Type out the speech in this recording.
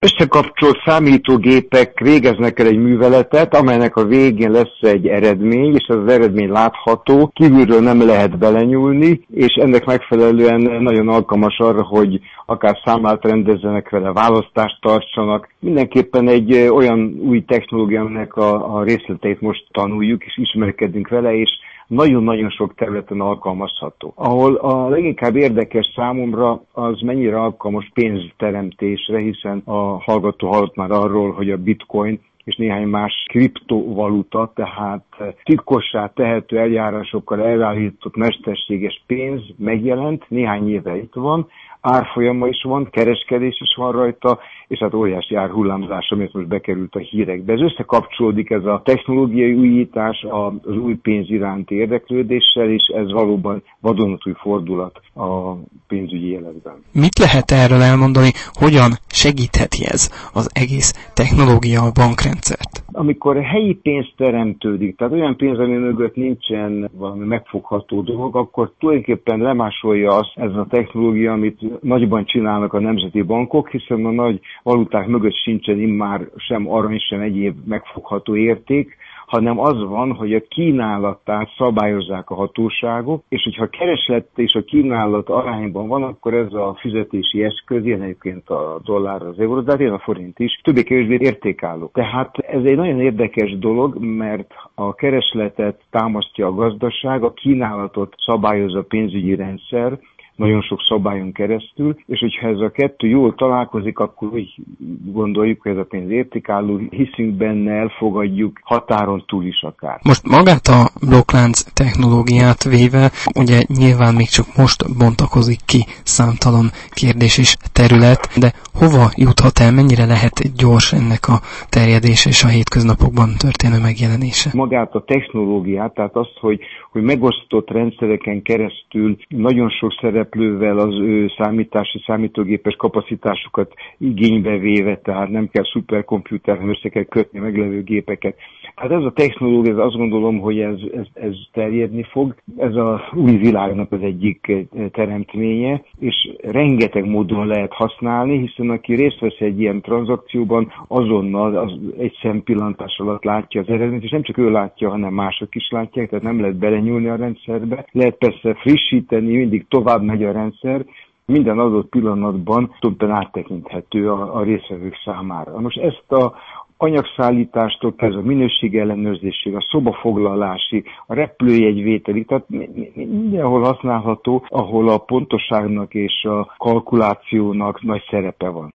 összekapcsolt számítógépek végeznek el egy műveletet, amelynek a végén lesz egy eredmény, és az eredmény látható, kívülről nem lehet belenyúlni, és ennek megfelelően nagyon alkalmas arra, hogy akár számlát rendezzenek vele, választást tartsanak. Mindenképpen egy olyan új technológia, aminek a részleteit most tanuljuk, és ismerkedünk vele, és nagyon-nagyon sok területen alkalmazható. Ahol a leginkább érdekes számomra az mennyire alkalmas pénzteremtésre, hiszen a hallgató hallott már arról, hogy a bitcoin és néhány más kriptovaluta, tehát titkossá tehető eljárásokkal elállított mesterséges pénz megjelent, néhány éve itt van, árfolyama is van, kereskedés is van rajta, és hát óriási árhullámzás, amit most bekerült a hírekbe. Ez összekapcsolódik, ez a technológiai újítás az új pénz iránti érdeklődéssel, és ez valóban vadonatúj fordulat a pénzügyi életben. Mit lehet erről elmondani, hogyan segítheti ez az egész technológia a bankrendszert? Amikor helyi pénz teremtődik, tehát olyan pénz, ami mögött nincsen valami megfogható dolog, akkor tulajdonképpen lemásolja azt ez a technológia, amit nagyban csinálnak a nemzeti bankok, hiszen a nagy valuták mögött sincsen immár sem arany, sem egyéb megfogható érték, hanem az van, hogy a kínálatát szabályozzák a hatóságok, és hogyha a kereslet és a kínálat arányban van, akkor ez a fizetési eszköz, ilyen egyébként a dollár, az euró, de ilyen a forint is, többé-kevésbé értékálló. Tehát ez egy nagyon érdekes dolog, mert a keresletet támasztja a gazdaság, a kínálatot szabályozza a pénzügyi rendszer, nagyon sok szabályon keresztül, és hogyha ez a kettő jól találkozik, akkor úgy gondoljuk, hogy ez a pénz értékálló, hiszünk benne, elfogadjuk, határon túl is akár. Most magát a blokklánc technológiát véve, ugye nyilván még csak most bontakozik ki számtalan kérdés és terület, de hova juthat el, mennyire lehet gyors ennek a terjedése és a hétköznapokban történő megjelenése? Magát a technológiát, tehát azt, hogy megosztott rendszereken keresztül nagyon sok szereplővel az ő számítógépes kapacitásukat igénybe véve, tehát nem kell szuperkomputerhez össze kell kötni meglevő gépeket. Hát ez a technológia, ez azt gondolom, hogy ez terjedni fog. Ez az új világnak az egyik teremtménye, és rengeteg módon lehet használni, hiszen aki részt vesz egy ilyen tranzakcióban, azonnal az egy szempillantás alatt látja az eredményt, és nem csak ő látja, hanem mások is látják, tehát nem lehet belenyúlni a rendszerbe. Lehet persze frissíteni, mindig tovább megy a rendszer, minden adott pillanatban tulajdonképpen áttekinthető a résztvevők számára. Most ezt a anyagszállítástól kezdve a minőségellenőrzésig, a szobafoglalásig, a repülőjegyvételig, tehát mindenhol használható, ahol a pontosságnak és a kalkulációnak nagy szerepe van.